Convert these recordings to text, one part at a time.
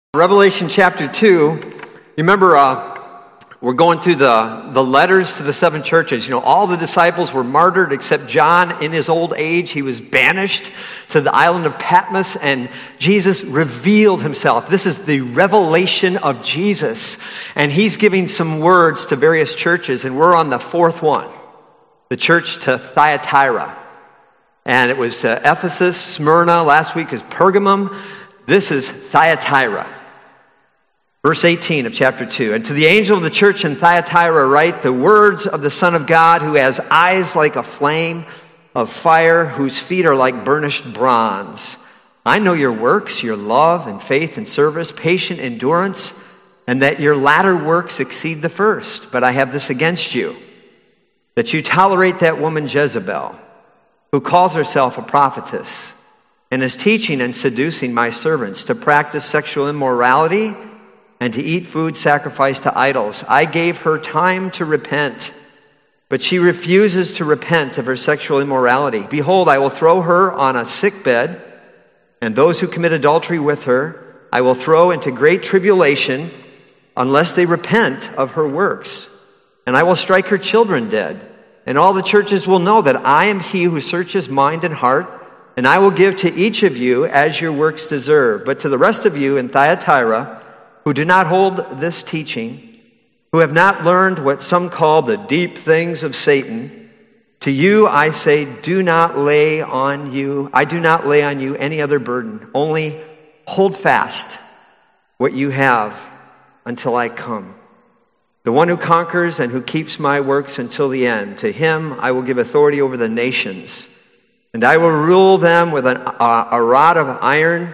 Revelation chapter 2, you remember we're going through the letters to the seven churches. You know, all the disciples were martyred except John. In his old age, he was banished to the island of Patmos, and Jesus revealed himself. This is the revelation of Jesus, and he's giving some words to various churches, and we're on the fourth one, the church to Thyatira. And it was Ephesus, Smyrna, last week is Pergamum. This is Thyatira. Verse 18 of chapter 2. And to the angel of the church in Thyatira write the words of the Son of God, who has eyes like a flame of fire, whose feet are like burnished bronze. I know your works, your love and faith and service, patient endurance, and that your latter works exceed the first. But I have this against you, that you tolerate that woman Jezebel, who calls herself a prophetess, and is teaching and seducing my servants to practice sexual immorality and to eat food sacrificed to idols. I gave her time to repent, but she refuses to repent of her sexual immorality. Behold, I will throw her on a sick bed, and those who commit adultery with her I will throw into great tribulation unless they repent of her works. And I will strike her children dead. And all the churches will know that I am he who searches mind and heart, and I will give to each of you as your works deserve. But to the rest of you in Thyatira, who do not hold this teaching, who have not learned what some call the deep things of Satan, to you I say, I do not lay on you any other burden. Only hold fast what you have until I come. The one who conquers and who keeps my works until the end, to him I will give authority over the nations, and I will rule them with a rod of iron,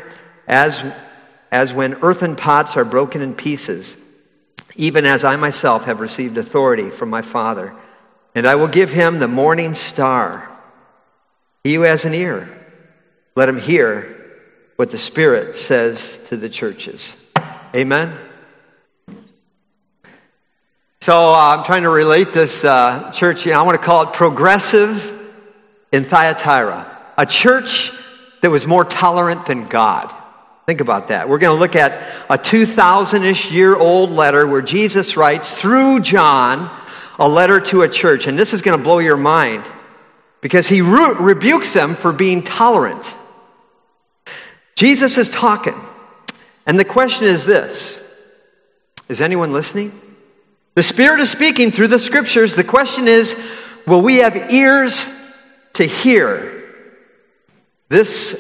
as when earthen pots are broken in pieces, even as I myself have received authority from my Father. And I will give him the morning star. He who has an ear, let him hear what the Spirit says to the churches. Amen? So I'm trying to relate this church, I want to call it progressive in Thyatira. A church that was more tolerant than God. Think about that. We're going to look at a 2,000-ish year old letter where Jesus writes through John a letter to a church. And this is going to blow your mind because he rebukes them for being tolerant. Jesus is talking. And the question is this. Is anyone listening? The Spirit is speaking through the Scriptures. The question is, will we have ears to hear? This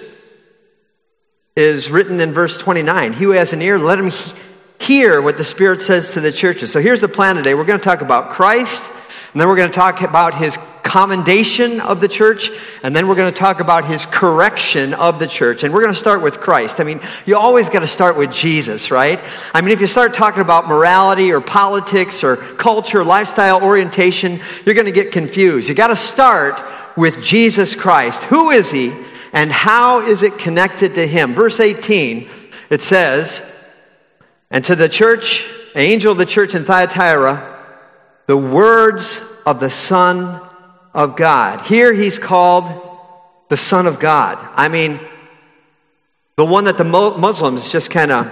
is written in verse 29. He who has an ear, let him hear what the Spirit says to the churches. So here's the plan today. We're going to talk about Christ, and then we're going to talk about his commendation of the church, and then we're going to talk about his correction of the church. And we're going to start with Christ. I mean, you always got to start with Jesus, right? I mean, if you start talking about morality or politics or culture, lifestyle orientation, you're going to get confused. You got to start with Jesus Christ. Who is he? And how is it connected to him? Verse 18, it says, and to the church, angel of the church in Thyatira, the words of the Son of God. Here he's called the Son of God. I mean, the one that the Muslims just kind of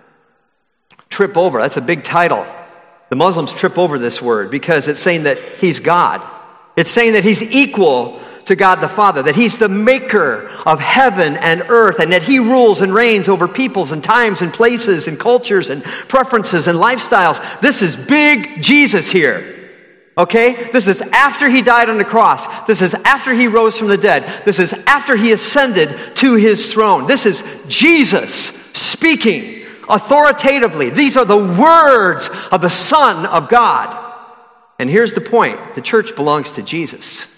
trip over. That's a big title. The Muslims trip over this word because it's saying that he's God. It's saying that he's equal to God the Father, that he's the maker of heaven and earth, and that he rules and reigns over peoples and times and places and cultures and preferences and lifestyles. This is big Jesus here. Okay? This is after he died on the cross. This is after he rose from the dead. This is after he ascended to his throne. This is Jesus speaking authoritatively. These are the words of the Son of God. And here's the point. The church belongs to Jesus.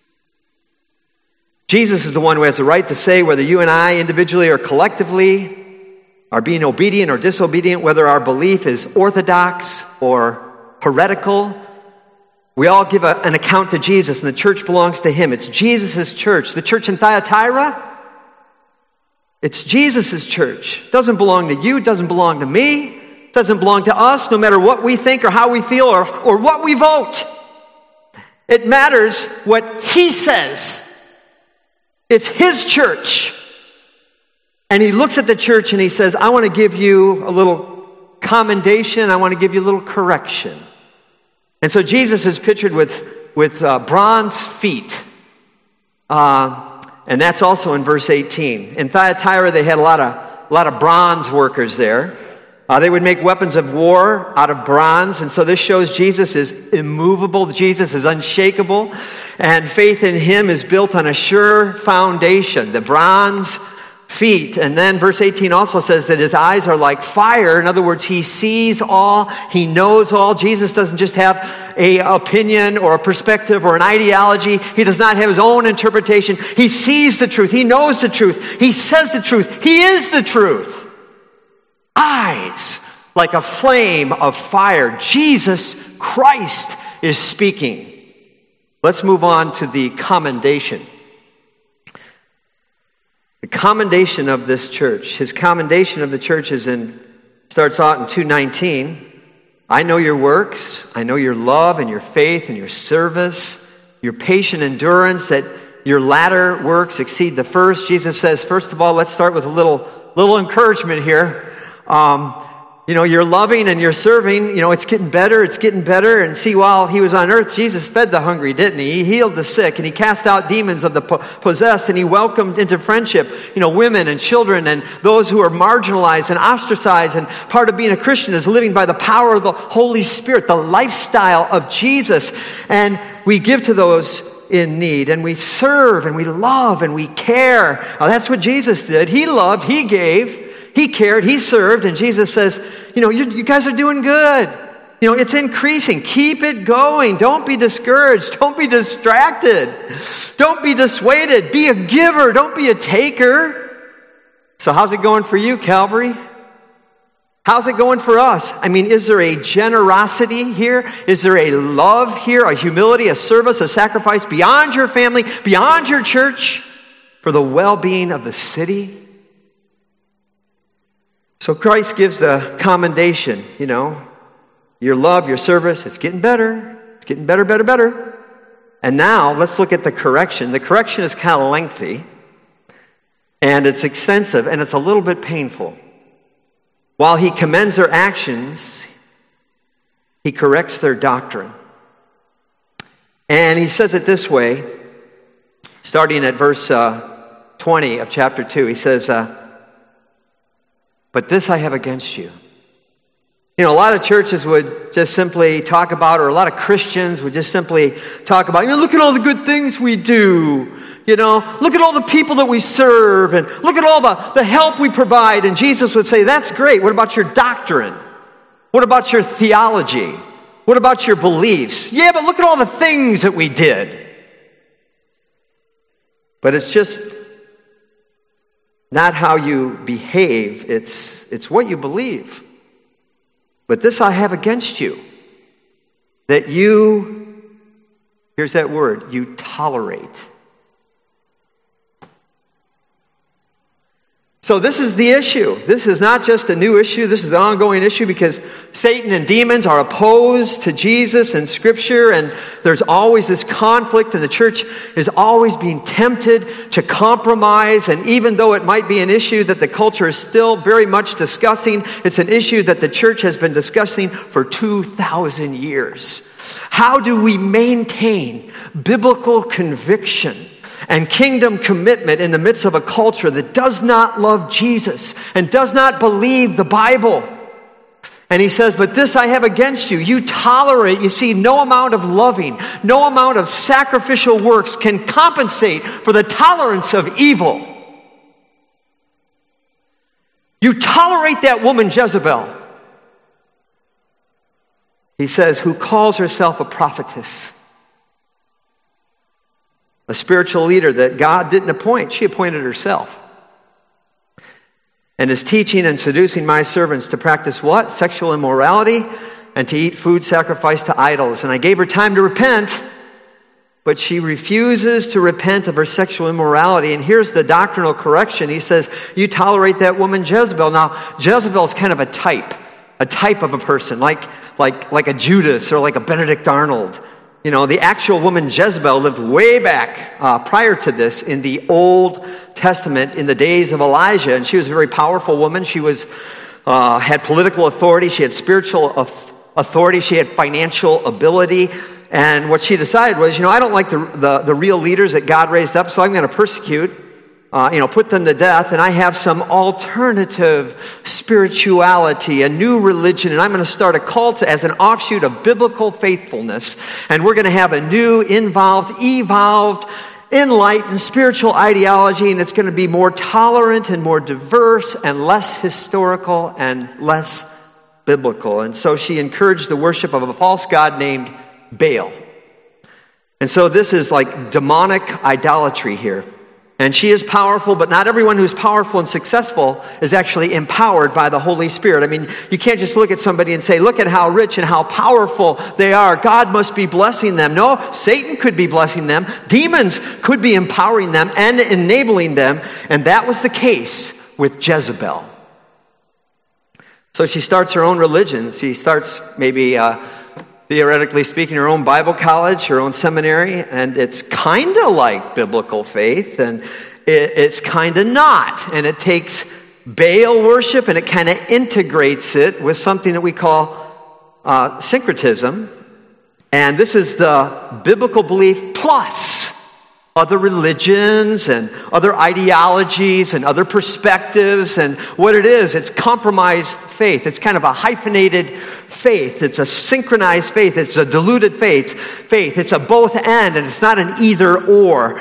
Jesus is the one who has the right to say whether you and I individually or collectively are being obedient or disobedient, whether our belief is orthodox or heretical. We all give an account to Jesus, and the church belongs to him. It's Jesus' church. The church in Thyatira, it's Jesus' church. It doesn't belong to you. It doesn't belong to me. It doesn't belong to us, no matter what we think or how we feel or what we vote. It matters what he says. It's his church. And he looks at the church and he says, I want to give you a little commendation. I want to give you a little correction. And so Jesus is pictured with bronze feet. And that's also in verse 18. In Thyatira, they had a lot of bronze workers there. They would make weapons of war out of bronze. And so this shows Jesus is immovable. Jesus is unshakable. And faith in him is built on a sure foundation, the bronze feet. And then verse 18 also says that his eyes are like fire. In other words, he sees all, he knows all. Jesus doesn't just have an opinion or a perspective or an ideology. He does not have his own interpretation. He sees the truth. He knows the truth. He says the truth. He is the truth. Eyes like a flame of fire. Jesus Christ is speaking. Let's move on to the commendation. The commendation of this church. His commendation of the church starts out in 2:19. I know your works. I know your love and your faith and your service, your patient endurance, that your latter works exceed the first. Jesus says, first of all, let's start with a little encouragement here. You're loving and you're serving, it's getting better. And see, while he was on earth, Jesus fed the hungry, didn't he? He healed the sick and he cast out demons of the possessed and he welcomed into friendship, women and children and those who are marginalized and ostracized. And part of being a Christian is living by the power of the Holy Spirit, the lifestyle of Jesus. And we give to those in need, and we serve and we love and we care. Now, that's what Jesus did. He loved, he gave. He cared, he served, and Jesus says, you guys are doing good. It's increasing. Keep it going. Don't be discouraged. Don't be distracted. Don't be dissuaded. Be a giver. Don't be a taker. So how's it going for you, Calvary? How's it going for us? Is there a generosity here? Is there a love here, a humility, a service, a sacrifice beyond your family, beyond your church, for the well-being of the city? So Christ gives the commendation, your love, your service, it's getting better. It's getting better, better, better. And now let's look at the correction. The correction is kind of lengthy, and it's extensive, and it's a little bit painful. While he commends their actions, he corrects their doctrine. And he says it this way, starting at verse 20 of chapter 2. He says, but this I have against you. A lot of churches would just simply talk about, or a lot of Christians would just simply talk about, look at all the good things we do. Look at all the people that we serve, and look at all the help we provide. And Jesus would say, that's great. What about your doctrine? What about your theology? What about your beliefs? Yeah, but look at all the things that we did. But it's just not how you behave, it's what you believe. But this I have against you, that you, here's that word, you tolerate. So this is the issue. This is not just a new issue. This is an ongoing issue because Satan and demons are opposed to Jesus and Scripture, and there's always this conflict, and the church is always being tempted to compromise. And even though it might be an issue that the culture is still very much discussing, it's an issue that the church has been discussing for 2,000 years. How do we maintain biblical conviction and kingdom commitment in the midst of a culture that does not love Jesus and does not believe the Bible? And he says, but this I have against you. You tolerate, you see, no amount of loving, no amount of sacrificial works can compensate for the tolerance of evil. You tolerate that woman Jezebel. He says, who calls herself a prophetess. A spiritual leader that God didn't appoint. She appointed herself. And is teaching and seducing my servants to practice what? Sexual immorality and to eat food sacrificed to idols. And I gave her time to repent, but she refuses to repent of her sexual immorality. And here's the doctrinal correction. He says, you tolerate that woman Jezebel. Now, Jezebel is kind of a type of a person, like a Judas or like a Benedict Arnold. You know, the actual woman Jezebel lived way back prior to this in the Old Testament in the days of Elijah, and she was a very powerful woman. She was had political authority, she had spiritual authority, she had financial ability, and what she decided was, I don't like the real leaders that God raised up, so I'm going to persecute, put them to death, and I have some alternative spirituality, a new religion, and I'm going to start a cult as an offshoot of biblical faithfulness, and we're going to have a new, evolved, enlightened spiritual ideology, and it's going to be more tolerant and more diverse and less historical and less biblical. And so she encouraged the worship of a false god named Baal. And so this is like demonic idolatry here. And she is powerful, but not everyone who's powerful and successful is actually empowered by the Holy Spirit. I mean, you can't just look at somebody and say, look at how rich and how powerful they are. God must be blessing them. No, Satan could be blessing them. Demons could be empowering them and enabling them. And that was the case with Jezebel. So she starts her own religion. She starts maybe theoretically speaking, her own Bible college, her own seminary, and it's kind of like biblical faith, and it's kind of not. And it takes Baal worship, and it kind of integrates it with something that we call syncretism. And this is the biblical belief plus other religions and other ideologies and other perspectives. And what it is, it's compromised faith. It's kind of a hyphenated faith. It's a synchronized faith. It's a diluted faith. It's a both and it's not an either or,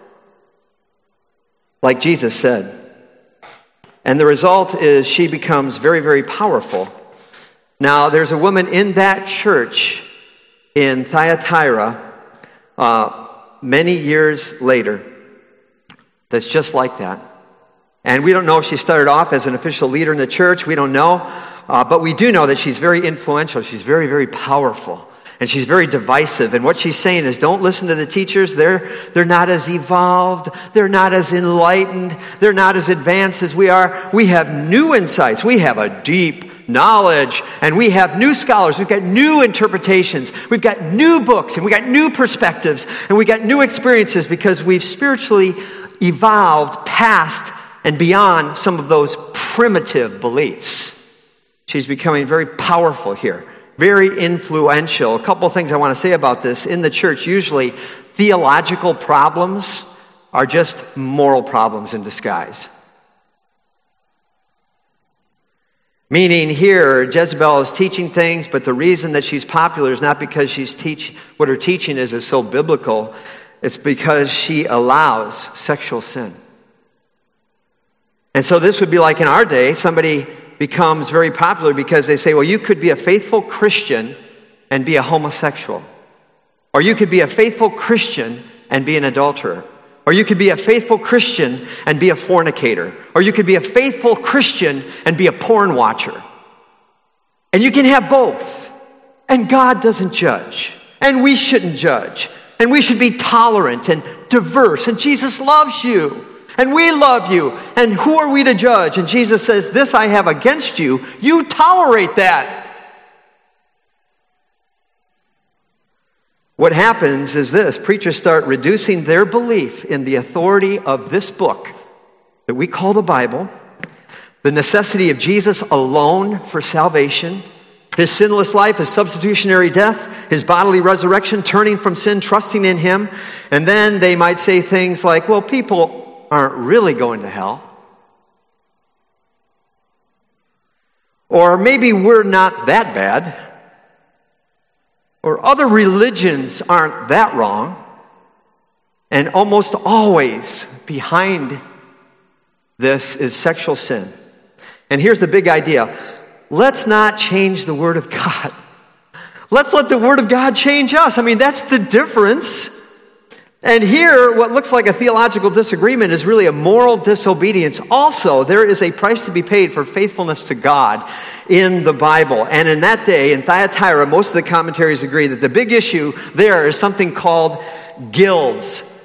like Jesus said. And the result is she becomes very, very powerful. Now, there's a woman in that church in Thyatira many years later that's just like that. And we don't know if she started off as an official leader in the church. We don't know. But we do know that she's very influential. She's very, very powerful. And she's very divisive. And what she's saying is, don't listen to the teachers. They're not as evolved. They're not as enlightened. They're not as advanced as we are. We have new insights. We have a deep knowledge. And we have new scholars. We've got new interpretations. We've got new books. And we've got new perspectives. And we've got new experiences because we've spiritually evolved past and beyond some of those primitive beliefs. She's becoming very powerful here. Very influential. A couple of things I want to say about this. In the church, usually theological problems are just moral problems in disguise. Meaning here, Jezebel is teaching things, but the reason that she's popular is not because what her teaching is so biblical. It's because she allows sexual sin. And so this would be like in our day, somebody becomes very popular because they say, well, you could be a faithful Christian and be a homosexual. Or you could be a faithful Christian and be an adulterer. Or you could be a faithful Christian and be a fornicator. Or you could be a faithful Christian and be a porn watcher. And you can have both. And God doesn't judge. And we shouldn't judge. And we should be tolerant and diverse. And Jesus loves you. And we love you. And who are we to judge? And Jesus says, this I have against you. You tolerate that. What happens is this. Preachers start reducing their belief in the authority of this book that we call the Bible, the necessity of Jesus alone for salvation, his sinless life, his substitutionary death, his bodily resurrection, turning from sin, trusting in him. And then they might say things like, well, people aren't really going to hell. Or maybe we're not that bad. Or other religions aren't that wrong. And almost always behind this is sexual sin. And here's the big idea. Let's not change the Word of God. Let's let the Word of God change us. I mean, that's the difference. And here, what looks like a theological disagreement is really a moral disobedience. Also, there is a price to be paid for faithfulness to God in the Bible. And in that day, in Thyatira, most of the commentaries agree that the big issue there is something called guilds.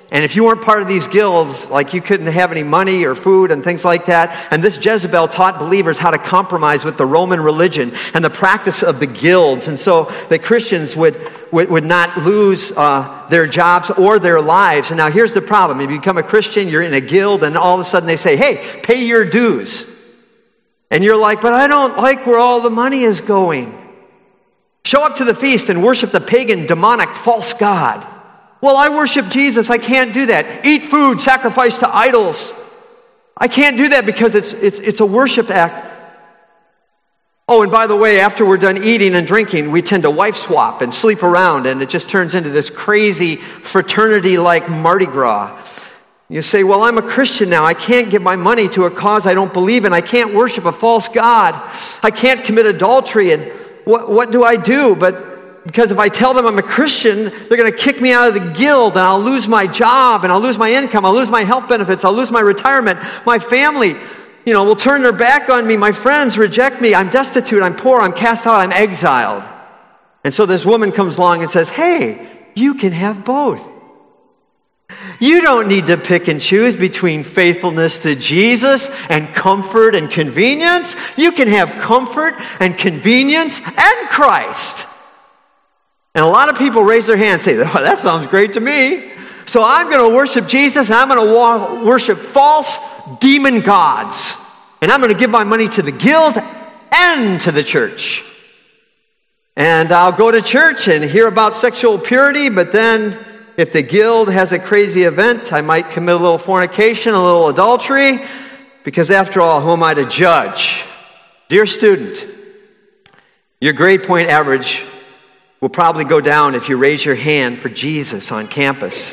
And if you weren't part of these guilds, like you couldn't have any money or food and things like that. And this Jezebel taught believers how to compromise with the Roman religion and the practice of the guilds. And so the Christians would not lose their jobs or their lives. And now here's the problem. If you become a Christian, you're in a guild, and all of a sudden they say, hey, pay your dues. And you're like, but I don't like where all the money is going. Show up to the feast and worship the pagan, demonic, false god. Well, I worship Jesus. I can't do that. Eat food, sacrifice to idols. I can't do that because it's a worship act. Oh, and by the way, after we're done eating and drinking, we tend to wife swap and sleep around, and it just turns into this crazy fraternity like Mardi Gras. You say, well, I'm a Christian now. I can't give my money to a cause I don't believe in. I can't worship a false god. I can't commit adultery. And what do I do? Because if I tell them I'm a Christian, they're going to kick me out of the guild, and I'll lose my job, and I'll lose my income, I'll lose my health benefits, I'll lose my retirement, my family, will turn their back on me, my friends reject me, I'm destitute, I'm poor, I'm cast out, I'm exiled. And so this woman comes along and says, hey, you can have both. You don't need to pick and choose between faithfulness to Jesus and comfort and convenience. You can have comfort and convenience and Christ. And a lot of people raise their hand and say, oh, that sounds great to me. So I'm going to worship Jesus, and I'm going to worship false demon gods. And I'm going to give my money to the guild and to the church. And I'll go to church and hear about sexual purity, but then if the guild has a crazy event, I might commit a little fornication, a little adultery, because after all, who am I to judge? Dear student, your grade point average will probably go down if you raise your hand for Jesus on campus.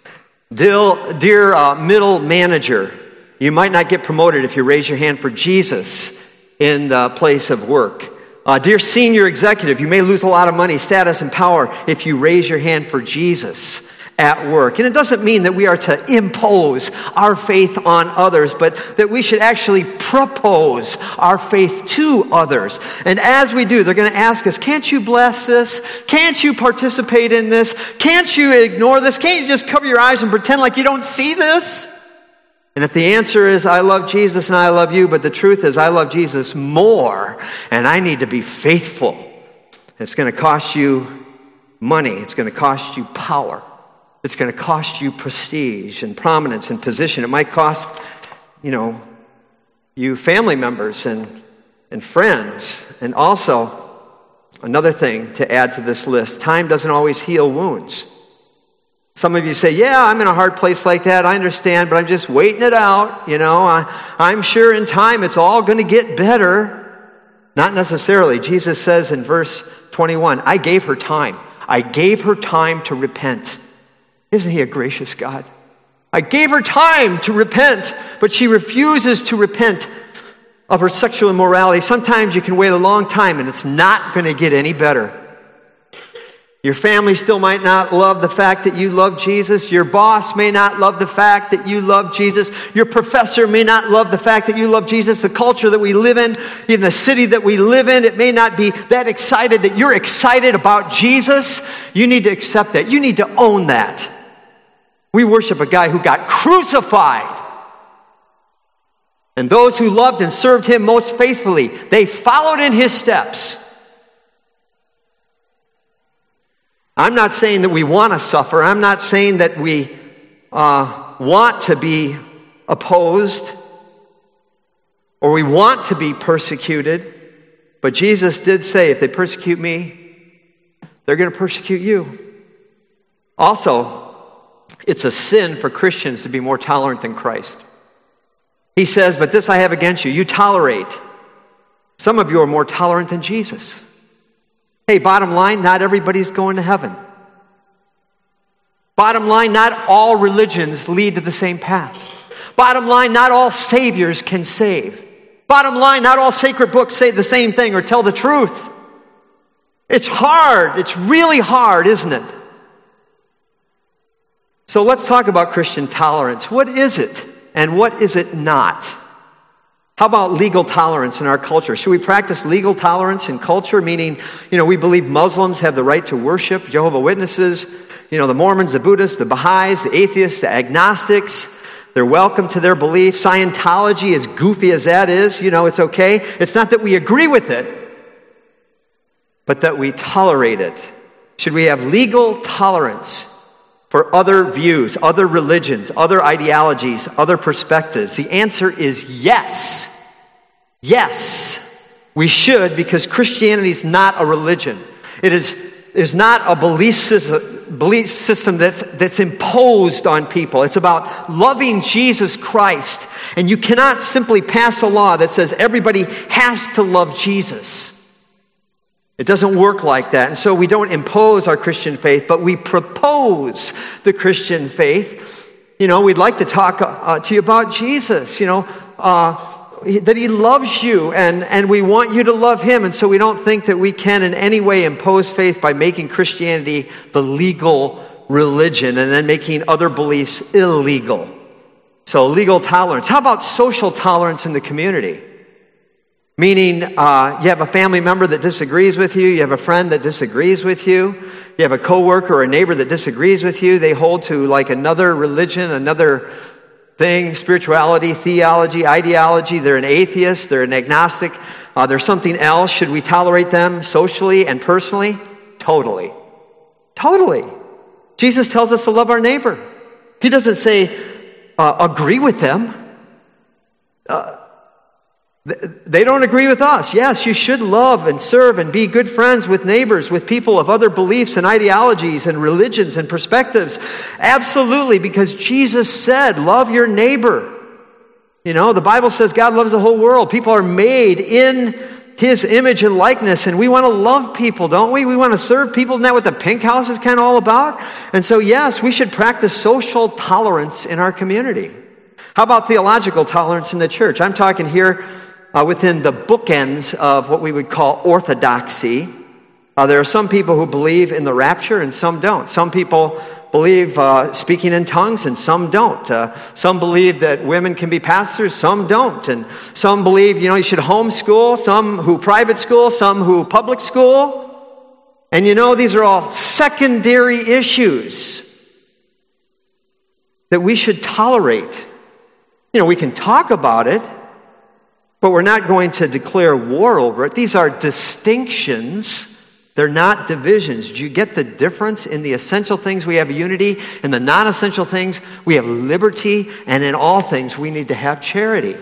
Dear middle manager, you might not get promoted if you raise your hand for Jesus in the place of work. Dear senior executive, you may lose a lot of money, status, and power if you raise your hand for Jesus at work. And it doesn't mean that we are to impose our faith on others, but that we should actually propose our faith to others. And as we do, they're going to ask us, can't you bless this? Can't you participate in this? Can't you ignore this? Can't you just cover your eyes and pretend like you don't see this? And if the answer is, I love Jesus and I love you, but the truth is, I love Jesus more, and I need to be faithful, it's going to cost you money. It's going to cost you power. It's going to cost you prestige and prominence and position. It might cost, you family members and friends. And also, another thing to add to this list, time doesn't always heal wounds. Some of you say, yeah, I'm in a hard place like that. I understand, but I'm just waiting it out. I'm sure in time it's all going to get better. Not necessarily. Jesus says in verse 21, I gave her time. I gave her time to repent. Isn't he a gracious God? I gave her time to repent, but she refuses to repent of her sexual immorality. Sometimes you can wait a long time and it's not going to get any better. Your family still might not love the fact that you love Jesus. Your boss may not love the fact that you love Jesus. Your professor may not love the fact that you love Jesus. The culture that we live in, even the city that we live in, it may not be that excited that you're excited about Jesus. You need to accept that. You need to own that. We worship a guy who got crucified. And those who loved and served him most faithfully, they followed in his steps. I'm not saying that we want to suffer. I'm not saying that we want to be opposed or we want to be persecuted. But Jesus did say, if they persecute me, they're going to persecute you. Also, it's a sin for Christians to be more tolerant than Christ. He says, but this I have against you. You tolerate. Some of you are more tolerant than Jesus. Hey, bottom line, not everybody's going to heaven. Bottom line, not all religions lead to the same path. Bottom line, not all saviors can save. Bottom line, not all sacred books say the same thing or tell the truth. It's hard. It's really hard, isn't it? So let's talk about Christian tolerance. What is it and what is it not? How about legal tolerance in our culture? Should we practice legal tolerance in culture? Meaning, we believe Muslims have the right to worship, Jehovah's Witnesses, the Mormons, the Buddhists, the Baha'is, the atheists, the agnostics. They're welcome to their belief. Scientology, as goofy as that is, it's okay. It's not that we agree with it, but that we tolerate it. Should we have legal tolerance for other views, other religions, other ideologies, other perspectives? The answer is yes. Yes, we should, because Christianity is not a religion. It is not a belief system that's imposed on people. It's about loving Jesus Christ. And you cannot simply pass a law that says everybody has to love Jesus. It doesn't work like that. And so we don't impose our Christian faith, but we propose the Christian faith. We'd like to talk to you about Jesus, that he loves you, and we want you to love him. And so we don't think that we can in any way impose faith by making Christianity the legal religion and then making other beliefs illegal. So legal tolerance. How about social tolerance in the community? Meaning, you have a family member that disagrees with you, you have a friend that disagrees with you, you have a coworker or a neighbor that disagrees with you, they hold to like another religion, another thing, spirituality, theology, ideology, they're an atheist, they're an agnostic, they're something else. Should we tolerate them socially and personally? Totally. Totally. Jesus tells us to love our neighbor. He doesn't say, agree with them. They don't agree with us. Yes, you should love and serve and be good friends with neighbors, with people of other beliefs and ideologies and religions and perspectives. Absolutely, because Jesus said, love your neighbor. The Bible says God loves the whole world. People are made in his image and likeness, and we want to love people, don't we? We want to serve people. Isn't that what the Pink House is kind of all about? And so, yes, we should practice social tolerance in our community. How about theological tolerance in the church? I'm talking here within the bookends of what we would call orthodoxy. There are some people who believe in the rapture and some don't. Some people believe speaking in tongues and some don't. Some believe that women can be pastors, some don't. And some believe, you should homeschool, some who private school, some who public school. And these are all secondary issues that we should tolerate. We can talk about it, but we're not going to declare war over it. These are distinctions. They're not divisions. Do you get the difference? In the essential things, we have unity. In the non-essential things, we have liberty. And in all things, we need to have charity.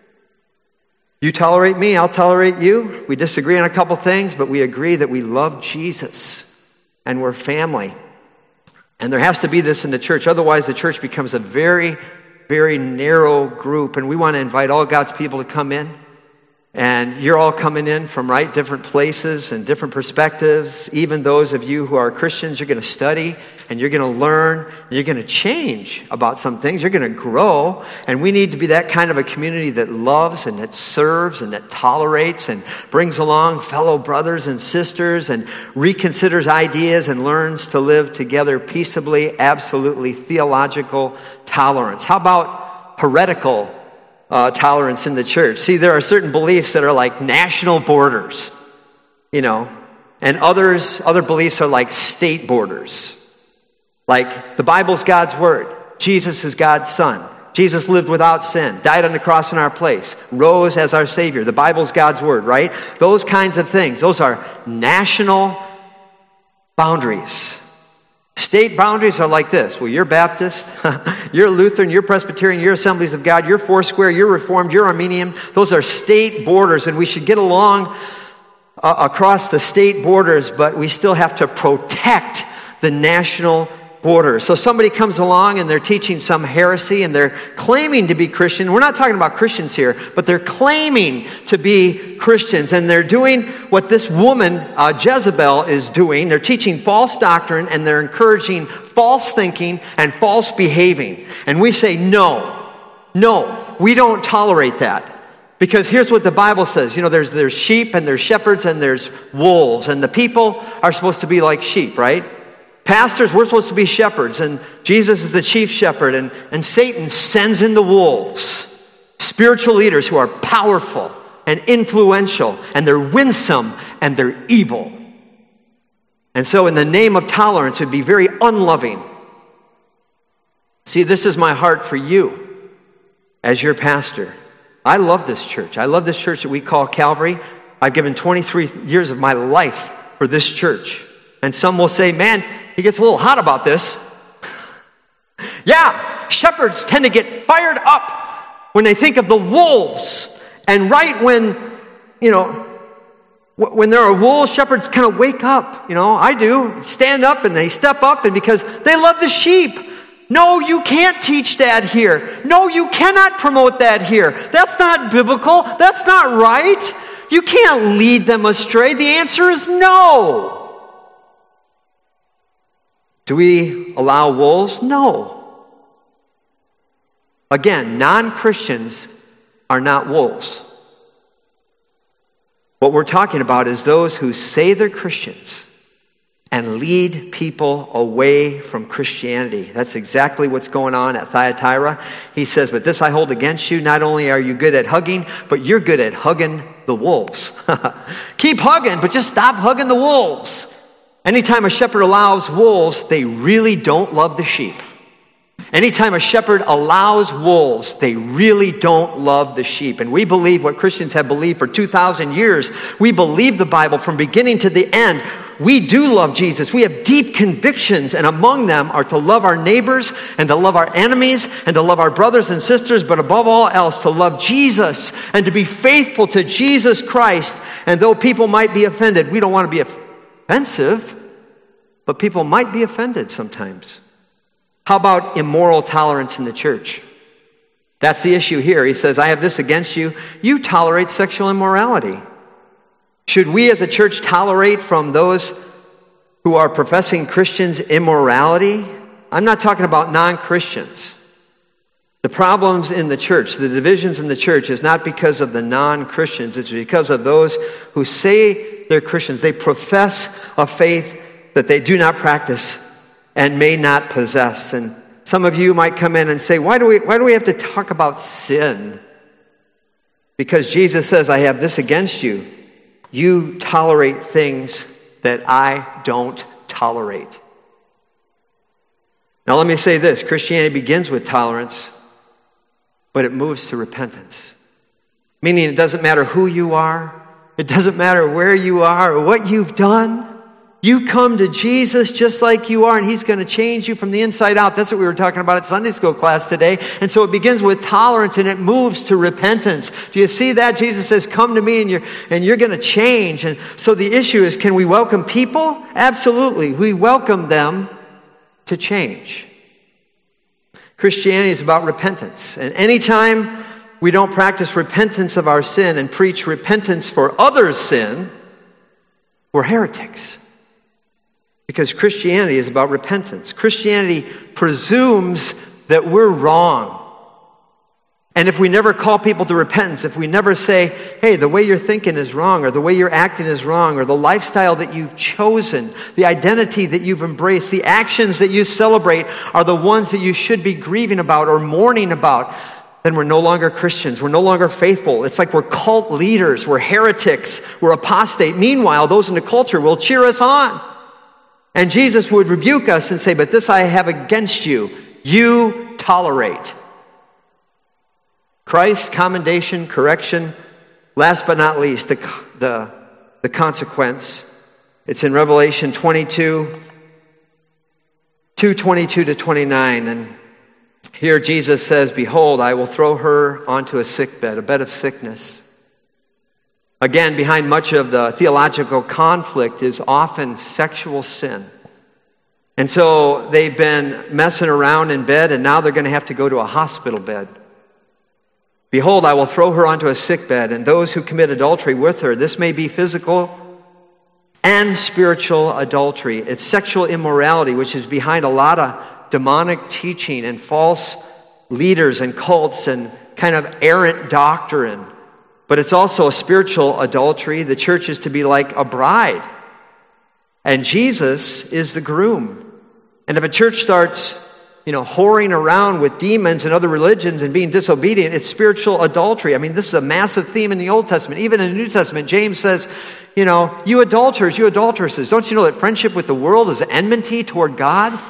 You tolerate me, I'll tolerate you. We disagree on a couple things, but we agree that we love Jesus and we're family. And there has to be this in the church. Otherwise, the church becomes a very, very narrow group, and we want to invite all God's people to come in. And you're all coming in from different places and different perspectives. Even those of you who are Christians, you're going to study and you're going to learn and you're going to change about some things. You're going to grow. And we need to be that kind of a community that loves and that serves and that tolerates and brings along fellow brothers and sisters and reconsiders ideas and learns to live together peaceably. Absolutely theological tolerance. How about heretical tolerance in the church? See, there are certain beliefs that are like national borders, and other beliefs are like state borders. Like the Bible's God's word. Jesus is God's son. Jesus lived without sin, died on the cross in our place, rose as our Savior. The Bible's God's word, right? Those kinds of things. Those are national boundaries. State boundaries are like this. Well, you're Baptist, you're Lutheran, you're Presbyterian, you're Assemblies of God, you're Foursquare, you're Reformed, you're Armenian. Those are state borders, and we should get along across the state borders, but we still have to protect the national borders. So somebody comes along and they're teaching some heresy and they're claiming to be Christian. We're not talking about Christians here, but they're claiming to be Christians, and they're doing what this woman, Jezebel, is doing. They're teaching false doctrine and they're encouraging false thinking and false behaving. And we say, no, we don't tolerate that. Because here's what the Bible says. There's sheep and there's shepherds and there's wolves, and the people are supposed to be like sheep, right? Pastors, we're supposed to be shepherds, and Jesus is the chief shepherd, and Satan sends in the wolves, spiritual leaders who are powerful and influential, and they're winsome, and they're evil. And so in the name of tolerance, it would be very unloving. See, this is my heart for you as your pastor. I love this church. I love this church that we call Calvary. I've given 23 years of my life for this church. And some will say, man, he gets a little hot about this. Yeah, shepherds tend to get fired up when they think of the wolves. And right when, when there are wolves, shepherds kind of wake up. I do. Stand up and they step up, and because they love the sheep. No, you can't teach that here. No, you cannot promote that here. That's not biblical. That's not right. You can't lead them astray. The answer is no. Do we allow wolves? No. Again, non-Christians are not wolves. What we're talking about is those who say they're Christians and lead people away from Christianity. That's exactly what's going on at Thyatira. He says, but this I hold against you. Not only are you good at hugging, but you're good at hugging the wolves. Keep hugging, but just stop hugging the wolves. Anytime a shepherd allows wolves, they really don't love the sheep. Anytime a shepherd allows wolves, they really don't love the sheep. And we believe what Christians have believed for 2,000 years. We believe the Bible from beginning to the end. We do love Jesus. We have deep convictions, and among them are to love our neighbors and to love our enemies and to love our brothers and sisters, but above all else, to love Jesus and to be faithful to Jesus Christ. And though people might be offended, we don't want to be offensive, but people might be offended sometimes. How about immoral tolerance in the church? That's the issue here. He says, I have this against you. You tolerate sexual immorality. Should we as a church tolerate from those who are professing Christians immorality? I'm not talking about non-Christians. The problems in the church, the divisions in the church is not because of the non-Christians. It's because of those who say they're Christians. They profess a faith that they do not practice and may not possess. And some of you might come in and say, why do we have to talk about sin? Because Jesus says, I have this against you. You tolerate things that I don't tolerate. Now let me say this. Christianity begins with tolerance, but it moves to repentance. Meaning it doesn't matter who you are. It doesn't matter where you are or what you've done. You come to Jesus just like you are, and He's going to change you from the inside out. That's what we were talking about at Sunday school class today. And so it begins with tolerance, and it moves to repentance. Do you see that? Jesus says, come to me, and you're going to change. And so the issue is, can we welcome people? Absolutely. We welcome them to change. Christianity is about repentance. And anytime we don't practice repentance of our sin and preach repentance for others' sin, we're heretics. Because Christianity is about repentance. Christianity presumes that we're wrong. And if we never call people to repentance, if we never say, hey, the way you're thinking is wrong, or the way you're acting is wrong, or the lifestyle that you've chosen, the identity that you've embraced, the actions that you celebrate are the ones that you should be grieving about or mourning about, then we're no longer Christians. We're no longer faithful. It's like we're cult leaders. We're heretics. We're apostate. Meanwhile, those in the culture will cheer us on. And Jesus would rebuke us and say, but this I have against you. You tolerate. Christ, commendation, correction. Last but not least, the consequence. It's in Revelation 22, 2:22 to 29. And here Jesus says, behold, I will throw her onto a sickbed, a bed of sickness. Again, behind much of the theological conflict is often sexual sin. And so they've been messing around in bed, and now they're going to have to go to a hospital bed. Behold, I will throw her onto a sick bed, and those who commit adultery with her, this may be physical and spiritual adultery. It's sexual immorality, which is behind a lot of demonic teaching and false leaders and cults and kind of errant doctrine. But it's also a spiritual adultery. The church is to be like a bride. And Jesus is the groom. And if a church starts, whoring around with demons and other religions and being disobedient, it's spiritual adultery. I mean, this is a massive theme in the Old Testament. Even in the New Testament, James says, you adulterers, you adulteresses, don't you know that friendship with the world is enmity toward God?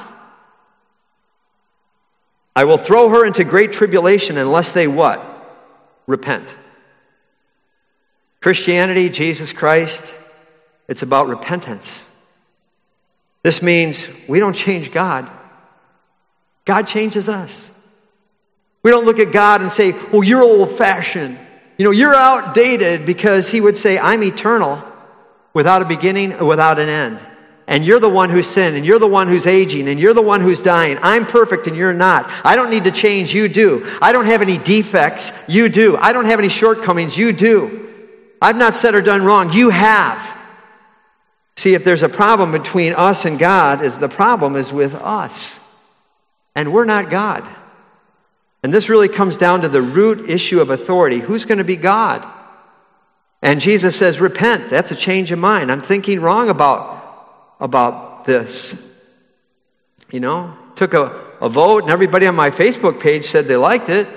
I will throw her into great tribulation unless they what? Repent. Christianity, Jesus Christ, it's about repentance. This means we don't change God. God changes us. We don't look at God and say, well, you're old-fashioned. You're outdated, because he would say, I'm eternal, without a beginning, without an end. And you're the one who's sinned, and you're the one who's aging, and you're the one who's dying. I'm perfect and you're not. I don't need to change, you do. I don't have any defects, you do. I don't have any shortcomings, you do. I've not said or done wrong, you have. See, if there's a problem between us and God, the problem is with us. And we're not God. And this really comes down to the root issue of authority. Who's going to be God? And Jesus says, repent. That's a change of mind. I'm thinking wrong about this. Took a vote, and everybody on my Facebook page said they liked it.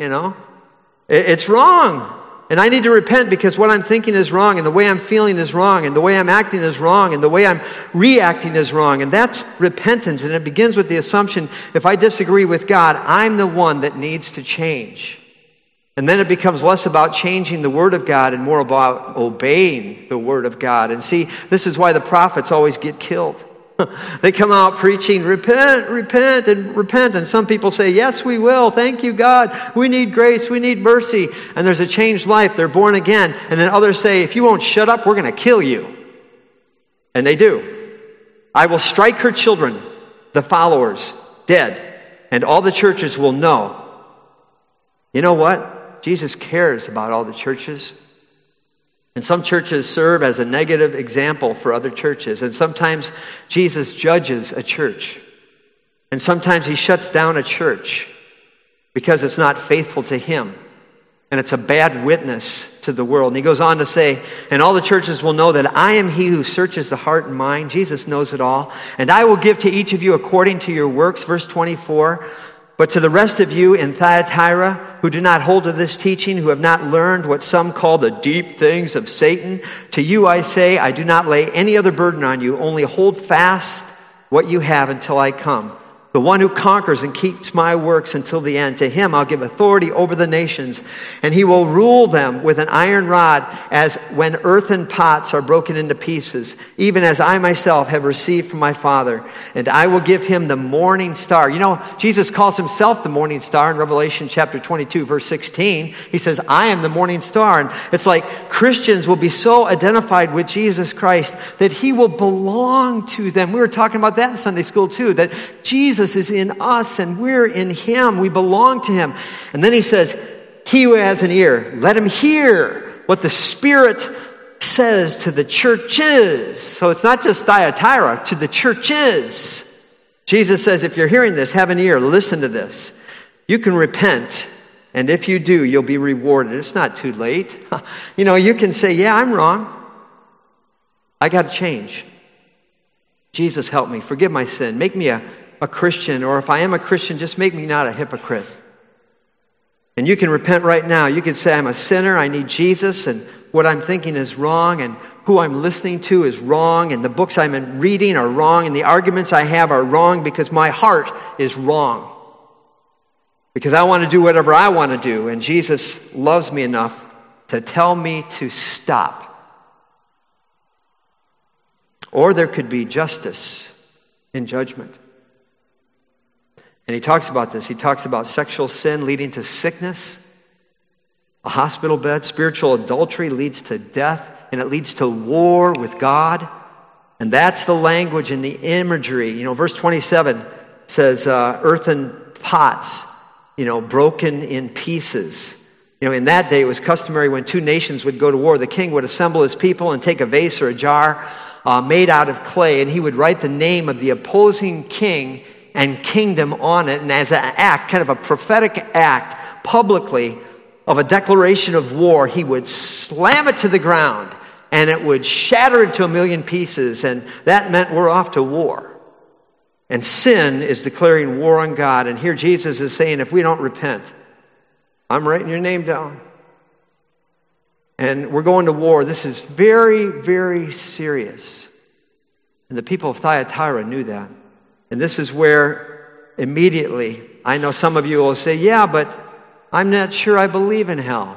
It's wrong. And I need to repent, because what I'm thinking is wrong, and the way I'm feeling is wrong, and the way I'm acting is wrong, and the way I'm reacting is wrong. And that's repentance. And it begins with the assumption, if I disagree with God, I'm the one that needs to change. And then it becomes less about changing the Word of God and more about obeying the Word of God. And see, this is why the prophets always get killed. They come out preaching, repent, repent, and repent. And some people say, yes, we will. Thank you, God. We need grace. We need mercy. And there's a changed life. They're born again. And then others say, if you won't shut up, we're going to kill you. And they do. I will strike her children, the followers, dead. And all the churches will know. You know what? Jesus cares about all the churches. And some churches serve as a negative example for other churches. And sometimes Jesus judges a church. And sometimes he shuts down a church because it's not faithful to him. And it's a bad witness to the world. And he goes on to say, and all the churches will know that I am he who searches the heart and mind. Jesus knows it all. And I will give to each of you according to your works. Verse 24. But to the rest of you in Thyatira who do not hold to this teaching, who have not learned what some call the deep things of Satan, to you I say, I do not lay any other burden on you, only hold fast what you have until I come. The one who conquers and keeps my works until the end, to him I'll give authority over the nations, and he will rule them with an iron rod, as when earthen pots are broken into pieces, even as I myself have received from my Father. And I will give him the morning star. Jesus calls himself the morning star in Revelation chapter 22, verse 16. He says, I am the morning star. And it's like Christians will be so identified with Jesus Christ that he will belong to them. We were talking about that in Sunday school too, that Jesus is in us and we're in him. We belong to him. And then he says, he who has an ear, let him hear what the Spirit says to the churches. So it's not just Thyatira, to the churches. Jesus says, if you're hearing this, have an ear, listen to this. You can repent, and if you do, you'll be rewarded. It's not too late. You can say, yeah, I'm wrong. I got to change. Jesus, help me. Forgive my sin. Make me a Christian, or if I am a Christian, just make me not a hypocrite. And you can repent right now. You can say, I'm a sinner, I need Jesus, and what I'm thinking is wrong, and who I'm listening to is wrong, and the books I'm reading are wrong, and the arguments I have are wrong because my heart is wrong. Because I want to do whatever I want to do, and Jesus loves me enough to tell me to stop. Or there could be justice in judgment. And he talks about this. He talks about sexual sin leading to sickness, a hospital bed. Spiritual adultery leads to death, and it leads to war with God. And that's the language and the imagery. Verse 27 says, earthen pots, broken in pieces. In that day, it was customary when two nations would go to war, the king would assemble his people and take a vase or a jar made out of clay, and he would write the name of the opposing king and kingdom on it, and as an act, kind of a prophetic act, publicly, of a declaration of war, he would slam it to the ground, and it would shatter into a million pieces, and that meant we're off to war. And sin is declaring war on God, and here Jesus is saying, if we don't repent, I'm writing your name down. And we're going to war. This is very, very serious. And the people of Thyatira knew that. And this is where immediately, I know some of you will say, yeah, but I'm not sure I believe in hell.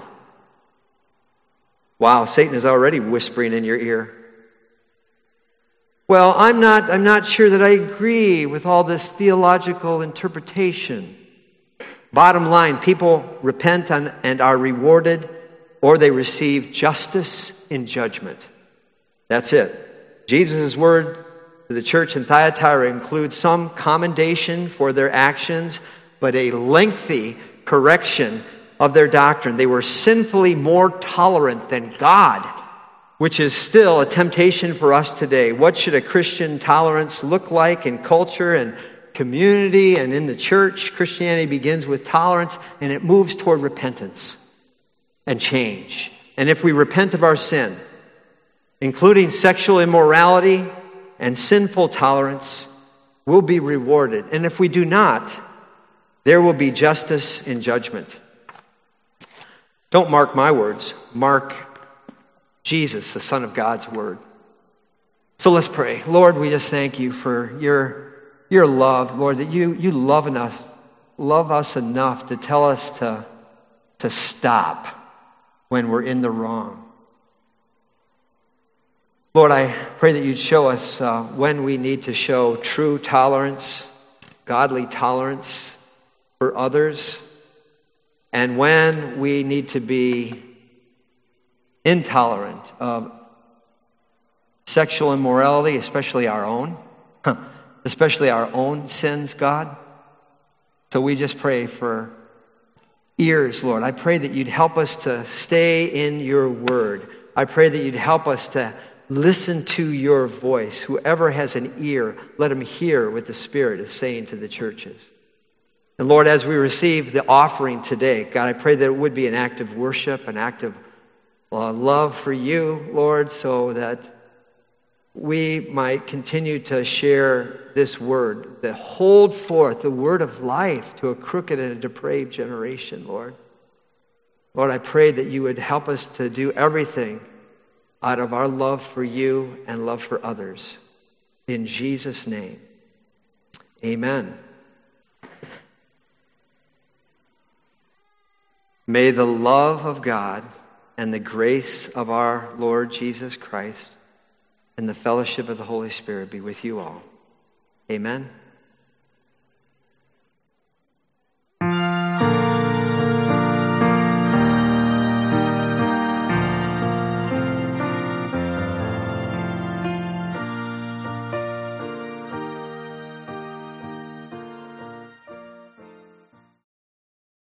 Wow, Satan is already whispering in your ear. Well, I'm not sure that I agree with all this theological interpretation. Bottom line, people repent and are rewarded, or they receive justice in judgment. That's it. Jesus' word to the church in Thyatira includes some commendation for their actions, but a lengthy correction of their doctrine. They were sinfully more tolerant than God, which is still a temptation for us today. What should a Christian tolerance look like in culture and community and in the church? Christianity begins with tolerance, and it moves toward repentance and change. And if we repent of our sin, including sexual immorality and sinful tolerance, we'll be rewarded. And if we do not, there will be justice in judgment. Don't mark my words. Mark Jesus, the Son of God's word. So let's pray. Lord, we just thank you for your love, Lord, that you love us enough to tell us to stop when we're in the wrong. Lord, I pray that you'd show us when we need to show true tolerance, godly tolerance for others, and when we need to be intolerant of sexual immorality, especially our own sins, God. So we just pray for ears, Lord. I pray that you'd help us to stay in your word. I pray that you'd help us to listen to your voice. Whoever has an ear, let him hear what the Spirit is saying to the churches. And Lord, as we receive the offering today, God, I pray that it would be an act of worship, an act of love for you, Lord, so that we might continue to share this word, that hold forth the word of life to a crooked and a depraved generation, Lord. Lord, I pray that you would help us to do everything out of our love for you and love for others. In Jesus' name, amen. May the love of God and the grace of our Lord Jesus Christ and the fellowship of the Holy Spirit be with you all. Amen.